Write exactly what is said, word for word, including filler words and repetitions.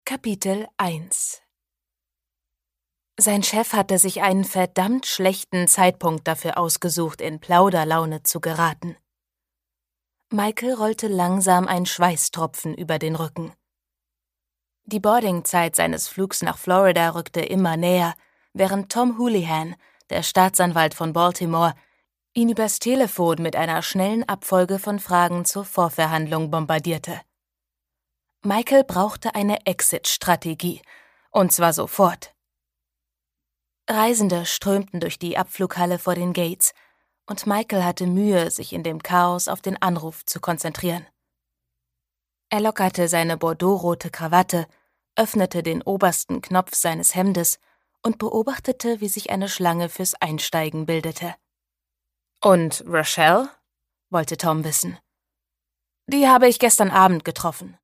Kapitel eins. Sein Chef hatte sich einen verdammt schlechten Zeitpunkt dafür ausgesucht, in Plauderlaune zu geraten. Michael rollte langsam ein Schweißtropfen über den Rücken. Die Boardingzeit seines Flugs nach Florida rückte immer näher, während Tom Houlihan, der Staatsanwalt von Baltimore, ihn übers Telefon mit einer schnellen Abfolge von Fragen zur Vorverhandlung bombardierte. Michael brauchte eine Exit-Strategie, und zwar sofort. Reisende strömten durch die Abflughalle vor den Gates, und Michael hatte Mühe, sich in dem Chaos auf den Anruf zu konzentrieren. Er lockerte seine bordeauxrote Krawatte, öffnete den obersten Knopf seines Hemdes und beobachtete, wie sich eine Schlange fürs Einsteigen bildete. »Und Rochelle?« wollte Tom wissen. »Die habe ich gestern Abend getroffen«,